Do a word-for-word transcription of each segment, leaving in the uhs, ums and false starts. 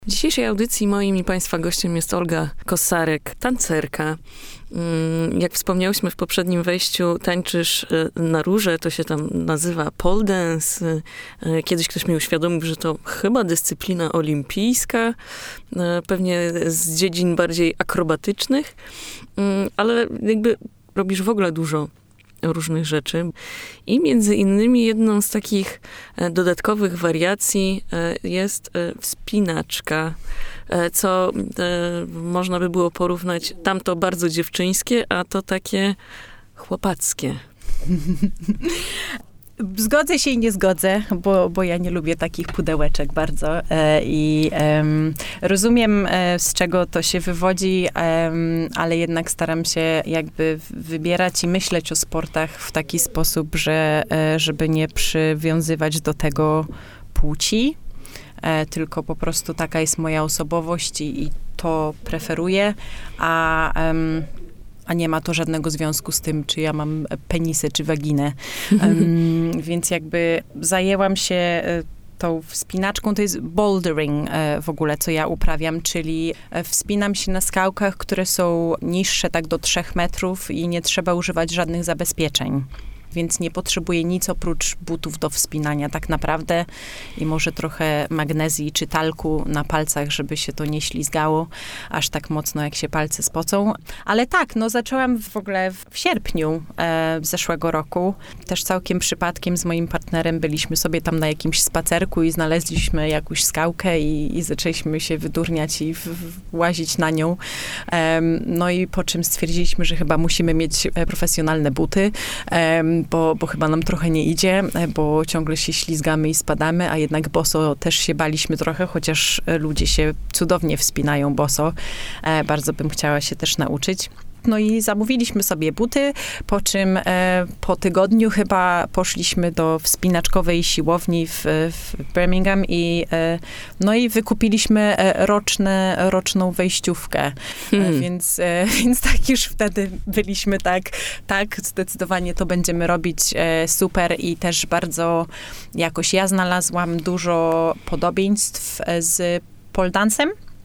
W dzisiejszej audycji moim i Państwa gościem jest Olga Kosarek, tancerka. Jak wspomniałyśmy w poprzednim wejściu, tańczysz na róże, to się tam nazywa pole dance. Kiedyś ktoś mi uświadomił, że to chyba dyscyplina olimpijska, pewnie z dziedzin bardziej akrobatycznych, ale jakby robisz w ogóle dużo różnych rzeczy. I między innymi jedną z takich dodatkowych wariacji jest wspinaczka, co można by było porównać tamto bardzo dziewczyńskie, a to takie chłopackie. Zgodzę się i nie zgodzę, bo, bo ja nie lubię takich pudełeczek bardzo e, i e, rozumiem, e, z czego to się wywodzi, e, ale jednak staram się jakby wybierać i myśleć o sportach w taki sposób, że e, żeby nie przywiązywać do tego płci, e, tylko po prostu taka jest moja osobowość i, i to preferuję, a e, a nie ma to żadnego związku z tym, czy ja mam penisę, czy waginę. Um, więc jakby zajęłam się tą wspinaczką, to jest bouldering w ogóle, co ja uprawiam, czyli wspinam się na skałkach, które są niższe tak do trzech metrów i nie trzeba używać żadnych zabezpieczeń. Więc nie potrzebuję nic oprócz butów do wspinania tak naprawdę i może trochę magnezji czy talku na palcach, żeby się to nie ślizgało aż tak mocno, jak się palce spocą. Ale tak, no zaczęłam w ogóle w sierpniu e, zeszłego roku. Też całkiem przypadkiem z moim partnerem byliśmy sobie tam na jakimś spacerku i znaleźliśmy jakąś skałkę i, i zaczęliśmy się wydurniać i w, w, łazić na nią. E, no i po czym stwierdziliśmy, że chyba musimy mieć profesjonalne buty, e, Bo, bo chyba nam trochę nie idzie, bo ciągle się ślizgamy i spadamy, a jednak boso też się baliśmy trochę, chociaż ludzie się cudownie wspinają boso. E, bardzo bym chciała się też nauczyć. No i zamówiliśmy sobie buty, po czym e, po tygodniu chyba poszliśmy do wspinaczkowej siłowni w, w Birmingham i e, no i wykupiliśmy roczne, roczną wejściówkę. Hmm. E, więc, e, więc tak już wtedy byliśmy tak, tak, zdecydowanie to będziemy robić e, super i też bardzo jakoś ja znalazłam dużo podobieństw z pole dance'em.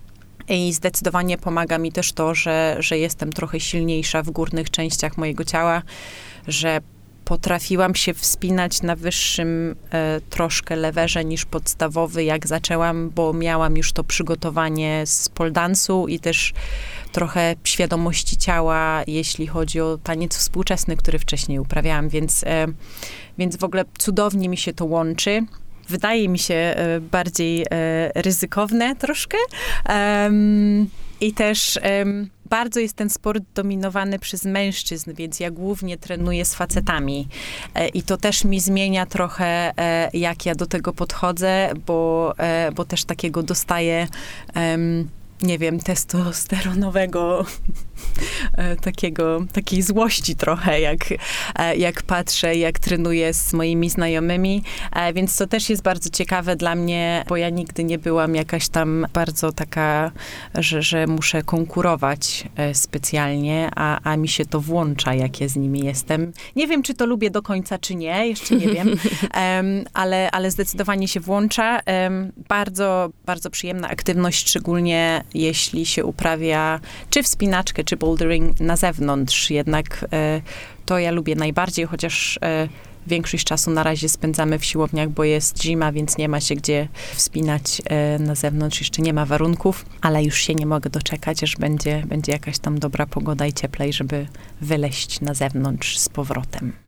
I zdecydowanie pomaga mi też to, że, że jestem trochę silniejsza w górnych częściach mojego ciała, że potrafiłam się wspinać na wyższym e, troszkę lewerze niż podstawowy, jak zaczęłam, bo miałam już to przygotowanie z pole dance'u i też trochę świadomości ciała, jeśli chodzi o taniec współczesny, który wcześniej uprawiałam, więc, e, więc w ogóle cudownie mi się to łączy. Wydaje mi się e, bardziej e, ryzykowne troszkę. Um, I też um, bardzo jest ten sport dominowany przez mężczyzn, więc ja głównie trenuję z facetami. E, I to też mi zmienia trochę, e, jak ja do tego podchodzę, bo, e, bo też takiego dostaję, um, nie wiem, testosteronowego takiego, takiej złości trochę, jak, jak patrzę, jak trenuję z moimi znajomymi, więc to też jest bardzo ciekawe dla mnie, bo ja nigdy nie byłam jakaś tam bardzo taka, że, że muszę konkurować specjalnie, a, a mi się to włącza, jak ja z nimi jestem. Nie wiem, czy to lubię do końca, czy nie, jeszcze nie wiem, um, ale, ale zdecydowanie się włącza. Um, bardzo, bardzo przyjemna aktywność, szczególnie jeśli się uprawia czy wspinaczkę, czy bouldering na zewnątrz. Jednak e, to ja lubię najbardziej, chociaż e, większość czasu na razie spędzamy w siłowniach, bo jest zima, więc nie ma się gdzie wspinać e, na zewnątrz. Jeszcze nie ma warunków, ale już się nie mogę doczekać, aż będzie, będzie jakaś tam dobra pogoda i cieplej, żeby wyleźć na zewnątrz z powrotem.